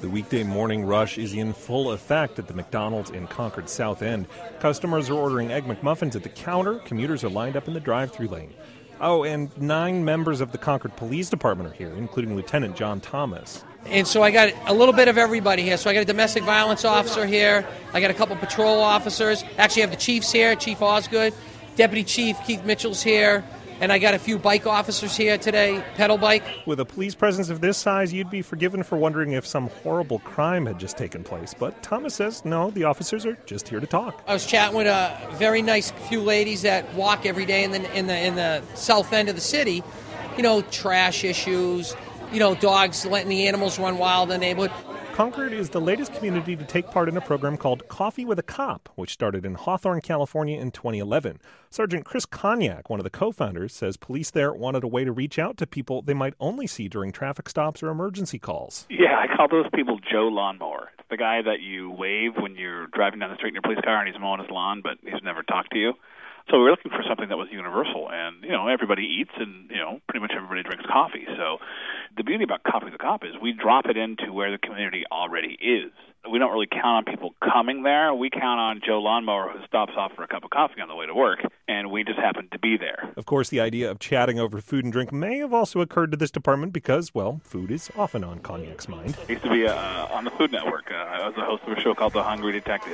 The weekday morning rush is in full effect at the McDonald's in Concord South End. Customers are ordering Egg McMuffins at the counter. Commuters are lined up in the drive-thru lane. Oh, and 9 members of the Concord Police Department are here, including Lieutenant John Thomas. And so I got a little bit of everybody here. So I got a domestic violence officer here. I got a couple patrol officers. Actually, I have the chiefs here, Chief Osgood. Deputy Chief Keith Mitchell's here. And I got a few bike officers here today, pedal bike. With a police presence of this size, you'd be forgiven for wondering if some horrible crime had just taken place. But Thomas says, no, the officers are just here to talk. I was chatting with a very nice few ladies that walk every day in the south end of the city. You know, trash issues, you know, dogs letting the animals run wild in the neighborhood. Concord is the latest community to take part in a program called Coffee with a Cop, which started in Hawthorne, California in 2011. Sergeant Chris Cognac, one of the co-founders, says police there wanted a way to reach out to people they might only see during traffic stops or emergency calls. Yeah, I call those people Joe Lawnmower. It's the guy that you wave when you're driving down the street in your police car and he's mowing his lawn, but he's never talked to you. So we were looking for something that was universal, and, you know, everybody eats and, you know, pretty much everybody drinks coffee. So the beauty about Coffee with a Cop is we drop it into where the community already is. We don't really count on people coming there. We count on Joe Lawnmower, who stops off for a cup of coffee on the way to work, and we just happen to be there. Of course, the idea of chatting over food and drink may have also occurred to this department because, well, food is often on Cognac's mind. I used to be on the Food Network. I was the host of a show called The Hungry Detective.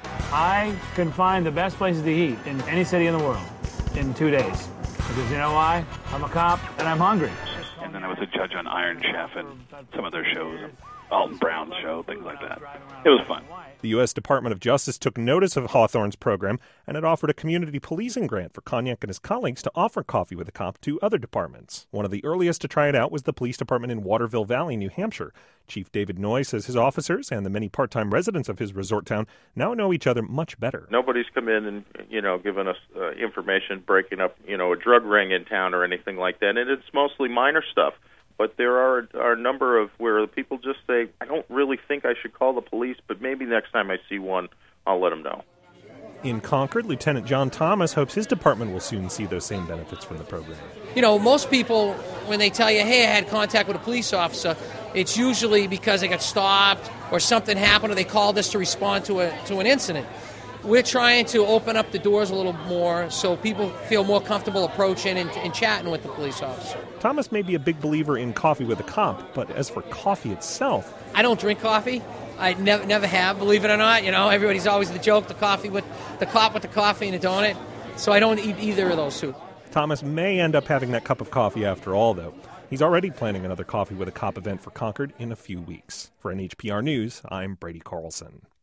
I can find the best places to eat in any city in the world in 2 days. Because you know why? I'm a cop and I'm hungry. And then I was a judge on Iron Chef and some other shows, Alton Brown's show, things like that. It was fun. The U.S. Department of Justice took notice of Hawthorne's program and it offered a community policing grant for Cognac and his colleagues to offer Coffee with a Cop to other departments. One of the earliest to try it out was the police department in Waterville Valley, New Hampshire. Chief David Noy says his officers and the many part-time residents of his resort town now know each other much better. Nobody's come in and, given us information breaking up, a drug ring in town or anything like that, and it's mostly minor stuff. But there are a number of where people just say, I don't really think I should call the police, but maybe next time I see one, I'll let them know. In Concord, Lieutenant John Thomas hopes his department will soon see those same benefits from the program. You know, most people, when they tell you, hey, I had contact with a police officer, it's usually because they got stopped or something happened or they called us to respond to an incident. We're trying to open up the doors a little more so people feel more comfortable approaching and chatting with the police officer. Thomas may be a big believer in Coffee with a Cop, but as for coffee itself... I don't drink coffee. I never have, believe it or not. You know, everybody's always the joke, the cop with the coffee and a donut. So I don't eat either of those two. Thomas may end up having that cup of coffee after all, though. He's already planning another Coffee with a Cop event for Concord in a few weeks. For NHPR News, I'm Brady Carlson.